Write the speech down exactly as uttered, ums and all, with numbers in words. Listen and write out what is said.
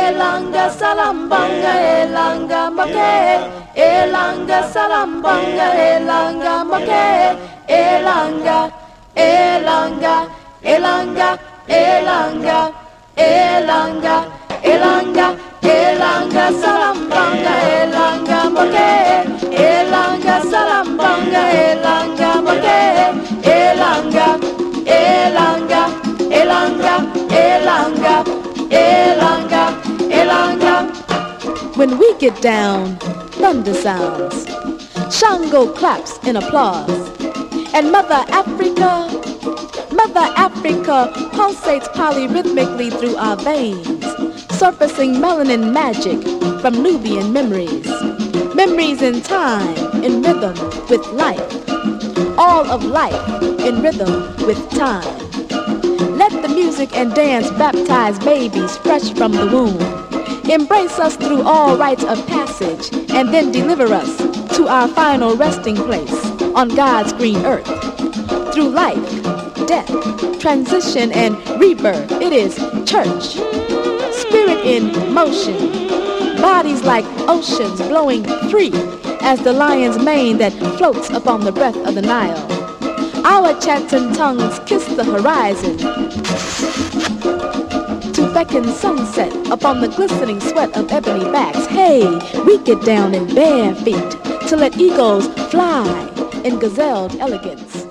elanga salambanga, elanga moke, elanga salambanga, elanga moke, elanga, elanga, elanga, elanga, elanga, elanga, elanga salambanga, elanga moke, elanga salambanga, elanga moke, elanga, elanga, elanga, elanga, elanga, elanga. When we get down, thunder sounds, Shango claps in applause, and Mother Africa, Mother Africa pulsates polyrhythmically through our veins, surfacing melanin magic from Nubian memories. Memories in time, in rhythm with life. All of life in rhythm with time. Let the music and dance baptize babies fresh from the womb. Embrace us through all rites of passage and then deliver us to our final resting place on God's green earth. Through life, death, transition, and rebirth, it is church. Spirit in motion, bodies like oceans blowing free as the lion's mane that floats upon the breath of the Nile. Our chanting tongues kiss the horizon to beckon sunset upon the glistening sweat of ebony backs. Hey, we get down in bare feet to let eagles fly in gazelled elegance.